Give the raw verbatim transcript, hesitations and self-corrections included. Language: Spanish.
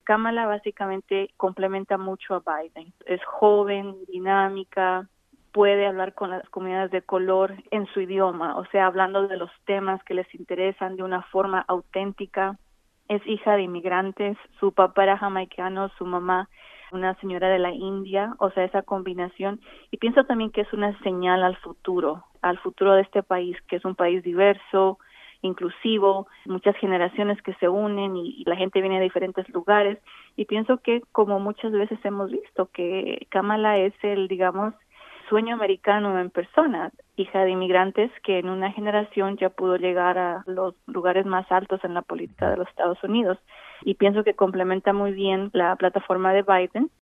Kamala básicamente complementa mucho a Biden. Es joven, dinámica, puede hablar con las comunidades de color en su idioma, o sea, hablando de los temas que les interesan de una forma auténtica. Es hija de inmigrantes, su papá era jamaicano, su mamá una señora de la India, o sea, esa combinación. Y pienso también que es una señal al futuro, al futuro de este país, que es un país diverso, inclusivo, muchas generaciones que se unen y, y la gente viene de diferentes lugares. Y pienso que, como muchas veces hemos visto, que Kamala es el, digamos, sueño americano en persona, hija de inmigrantes que en una generación ya pudo llegar a los lugares más altos en la política de los Estados Unidos. Y pienso que complementa muy bien la plataforma de Biden.